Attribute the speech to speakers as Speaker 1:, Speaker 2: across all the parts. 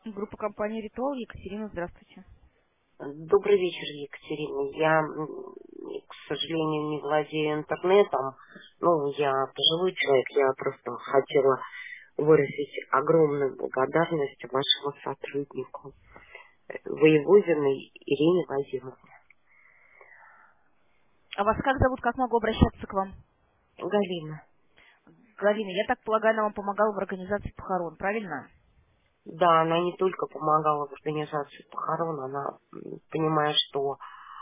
Speaker 1: Группа компании «Ритуал». Екатерина, здравствуйте.
Speaker 2: Добрый вечер, Екатерина. Я, к сожалению, не владею интернетом. Ну, я пожилой человек, я просто хотела выразить огромную благодарность вашему сотруднику, Воевозиной Ирине Владимировне.
Speaker 1: А вас как зовут, как могу обращаться к вам?
Speaker 2: Галина.
Speaker 1: Галина, я так полагаю, она вам помогала в организации похорон, правильно?
Speaker 2: Да, она не только помогала в организации похорон, она, понимая, что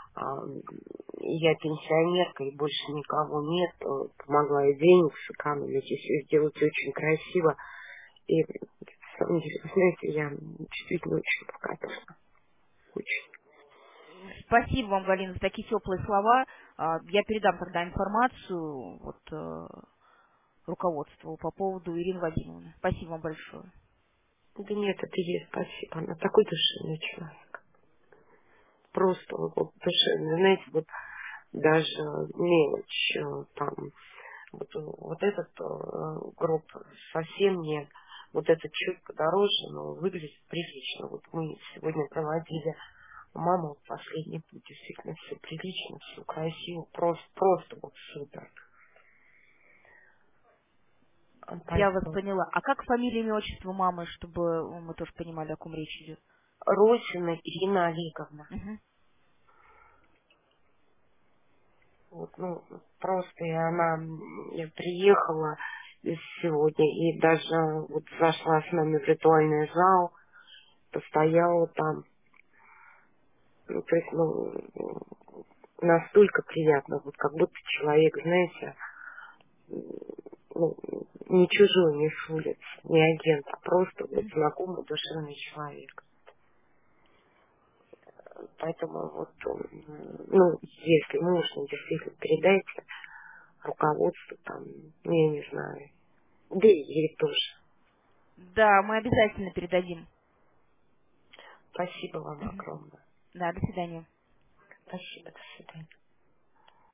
Speaker 2: я пенсионерка и больше никого нет, помогла и денег сэкономить, и все сделать очень красиво. И, на самом деле, вы знаете, я действительно очень благодарна. Очень.
Speaker 1: Спасибо вам, Галина, за такие теплые слова. Я передам тогда информацию руководству по поводу Ирины Владимировны. Спасибо вам большое.
Speaker 2: Да нет, это ей спасибо. Она такой душевный человек. Просто вот душевный. Знаете, вот даже мелочь там, вот этот гроб совсем нет. Вот этот чуть подороже, но выглядит прилично. Вот мы сегодня проводили маму в последний путь. Действительно, все прилично, все красиво, просто вот супер.
Speaker 1: Я вас
Speaker 2: Поэтому
Speaker 1: поняла. А как фамилия, имя, отчество мамы, чтобы мы тоже понимали, о ком речь идет?
Speaker 2: Росина Ирина Олеговна.
Speaker 1: Мгм.
Speaker 2: Вот, ну, просто и она приехала сегодня и даже вот зашла с нами в ритуальный зал, постояла там. Ну, то есть, настолько приятно, вот как будто человек, знаете, ну, не чужой, не с улицы, не агент, а просто вот знакомый душевный человек. Поэтому вот, ну, если можно, действительно передайте руководству там, ну, я не знаю, да и ей тоже.
Speaker 1: Да, мы обязательно передадим.
Speaker 2: Спасибо вам
Speaker 1: Мгм.
Speaker 2: огромное.
Speaker 1: Да, до свидания.
Speaker 2: Спасибо, до свидания.